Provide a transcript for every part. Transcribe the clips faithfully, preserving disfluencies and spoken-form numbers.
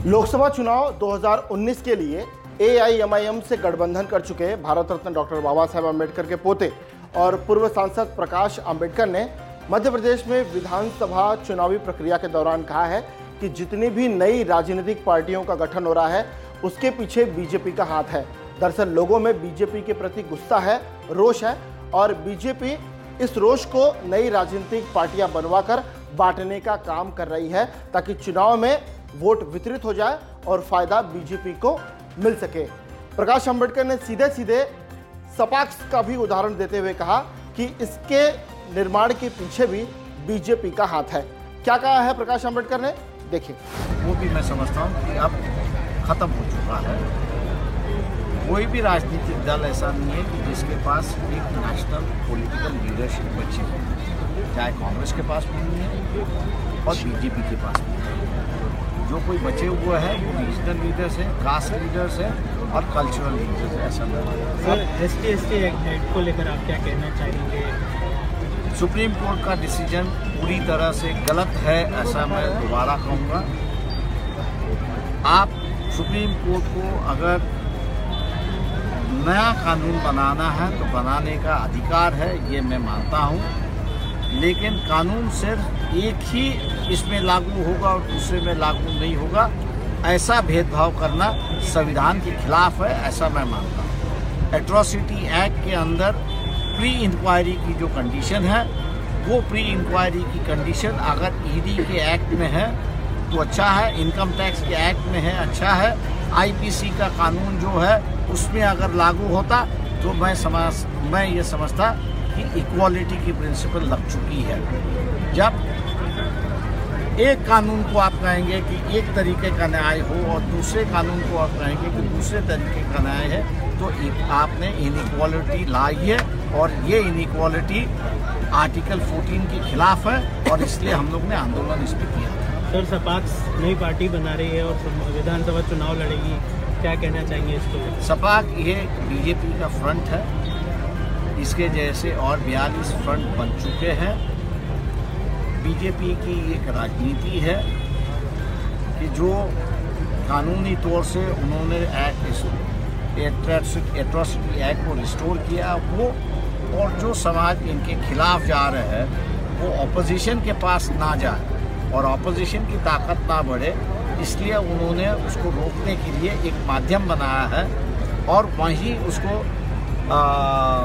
लोकसभा चुनाव दो हज़ार उन्नीस के लिए ए आई एम आई एम से गठबंधन कर चुके भारत रत्न डॉक्टर बाबा साहेब अम्बेडकर के पोते और पूर्व सांसद प्रकाश अम्बेडकर ने मध्य प्रदेश में विधानसभा चुनावी प्रक्रिया के दौरान कहा है कि जितनी भी नई राजनीतिक पार्टियों का गठन हो रहा है उसके पीछे बीजेपी का हाथ है। दरअसल लोगों में बीजेपी के प्रति गुस्सा है, रोष है और बीजेपी इस रोष को नई राजनीतिक पार्टियां बनवाकर बांटने का काम कर रही है ताकि चुनाव में वोट वितरित हो जाए और फायदा बीजेपी को मिल सके। प्रकाश अम्बेडकर ने सीधे सीधे सपा का भी उदाहरण देते हुए कहा कि इसके निर्माण के पीछे भी बीजेपी का हाथ है। क्या कहा है प्रकाश अम्बेडकर ने, देखिए। वो भी मैं समझता हूँ कि अब खत्म हो चुका है। कोई भी राजनीतिक दल ऐसा नहीं है कि जिसके पास एक नेशनल पॉलिटिकल लीडरशिप बची हो, चाहे कांग्रेस के पास भी नहीं है और बीजेपी के पास भी नहीं है। जो कोई बचे हुए हैं वो रीजनल लीडर्स हैं, कास्ट लीडर्स हैं और कल्चरल लीडर्स हैं। ऐसा नहीं। Sir S T S T act को लेकर आप क्या कहना चाहेंगे? सुप्रीम कोर्ट का डिसीजन पूरी तरह से गलत है, ऐसा मैं दोबारा कहूँगा। आप सुप्रीम कोर्ट को अगर नया कानून बनाना है तो बनाने का अधिकार है, ये मैं मानता हूँ, लेकिन कानून सिर्फ एक ही इसमें लागू होगा और दूसरे में लागू नहीं होगा, ऐसा भेदभाव करना संविधान के खिलाफ है, ऐसा मैं मानता हूँ। एट्रॉसिटी एक्ट के अंदर प्री इंक्वायरी की जो कंडीशन है वो प्री इंक्वायरी की कंडीशन अगर ई डी के एक्ट में है तो अच्छा है, इनकम टैक्स के एक्ट में है अच्छा है, आई पी सी का कानून जो है उसमें अगर लागू होता तो मैं समझ मैं ये समझता कि इक्वालिटी की प्रिंसिपल लग चुकी है। जब एक कानून को आप कहेंगे कि एक तरीके का न्याय हो और दूसरे कानून को आप कहेंगे कि दूसरे तरीके का न्याय है तो आपने इनइक्वालिटी लाई है और ये इनइक्वालिटी आर्टिकल चौदह के खिलाफ है और इसलिए हम लोग ने आंदोलन इस पर किया। सर सपा नई पार्टी बना रही है और विधानसभा चुनाव लड़ेगी, क्या कहना चाहेंगे इसको? सपा ये बीजेपी का फ्रंट है, इसके जैसे और बयालीस फ्रंट बन चुके हैं। बीजेपी की एक राजनीति है कि जो कानूनी तौर से उन्होंने एक्ट एट्रॉसिटी एक्ट को रिस्टोर किया वो, और जो समाज इनके खिलाफ जा रहे हैं वो ऑपोजिशन के पास ना जाए और ऑपोजिशन की ताकत ना बढ़े, इसलिए उन्होंने उसको रोकने के लिए एक माध्यम बनाया है और वहीं उसको आ,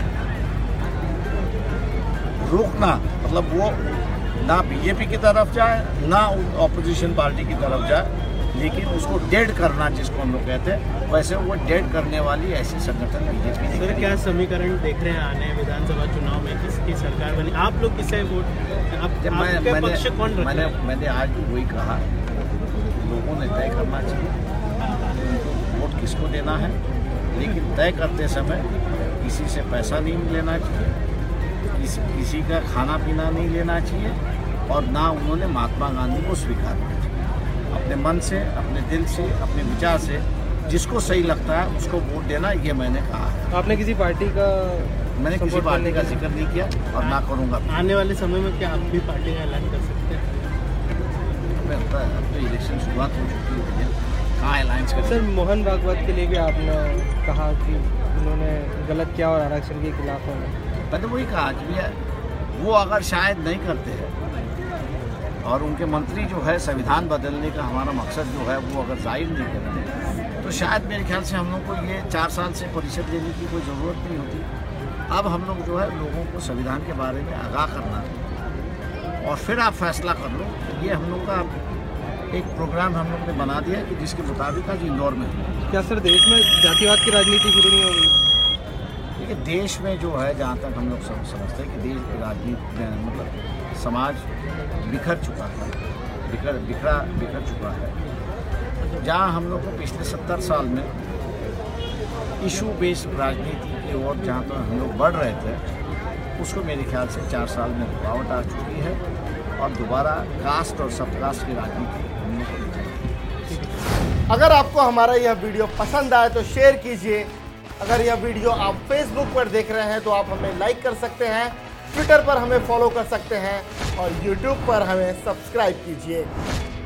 रोकना, मतलब वो ना बीजेपी की तरफ जाए ना ऑपोजिशन पार्टी की तरफ जाए, लेकिन उसको डेड करना जिसको हम लोग कहते हैं, वैसे वो डेड करने वाली ऐसी संगठन बीजेपी। सर क्या समीकरण देख रहे हैं आने विधानसभा चुनाव में, किसकी सरकार बनी? आप लोग किसे वोट आप, जब मैं, आपके मैंने, पक्ष कौन रख मैंने मैंने आज वही कहा, लोगों ने तय करना चाहिए उनको वोट किसको देना है, लेकिन तय करते समय किसी से पैसा नहीं लेना चाहिए, किसी, किसी का खाना पीना नहीं लेना चाहिए और ना उन्होंने महात्मा गांधी को स्वीकार किया। अपने मन से, अपने दिल से, अपने विचार से जिसको सही लगता है उसको वोट देना, ये मैंने कहा है। आपने किसी पार्टी का मैंने किसी पार्टी का जिक्र नहीं किया और ना करूँगा। आने वाले समय में क्या आप भी पार्टी का ऐलान कर सकते हैं? हमें लगता है अब तो इलेक्शन शुरुआत हो चुकी है, कहाँ अलायंस कर? सर मोहन भागवत के लिए भी आपने कहा कि उन्होंने गलत किया और आरक्षण के खिलाफ होना। मैंने वही कहा कि वो अगर शायद नहीं करते हैं और उनके मंत्री जो है संविधान बदलने का हमारा मकसद जो है वो अगर जाहिर नहीं करते तो शायद मेरे ख्याल से हम लोग को ये चार साल से परिषद देने की कोई ज़रूरत नहीं होती। अब हम लोग जो है लोगों को संविधान के बारे में आगाह करना है और फिर आप फैसला कर लो। ये हम लोग का एक प्रोग्राम हम लोग ने बना दिया कि जिसके मुताबिक आज इंदौर में है। क्या सर देश में जातिवाद की राजनीति शुरू नहीं होगी? देखिए देश में जो है, जहाँ तक हम लोग समझते हैं कि देश की राजनीति मतलब समाज बिखर चुका है, बिखर बिखरा बिखर चुका है। जहाँ हम लोग को पिछले सत्तर साल में इशू बेस्ड राजनीति की ओर जहाँ तक हम लोग बढ़ रहे थे उसको मेरे ख्याल से चार साल में रुकावट आ चुकी है और दोबारा कास्ट और सब कास्ट की राजनीति हम लोग को। अगर आपको हमारा यह वीडियो पसंद आए तो शेयर कीजिए। अगर यह वीडियो आप फेसबुक पर देख रहे हैं तो आप हमें लाइक कर सकते हैं, ट्विटर पर हमें फॉलो कर सकते हैं और यूट्यूब पर हमें सब्सक्राइब कीजिए।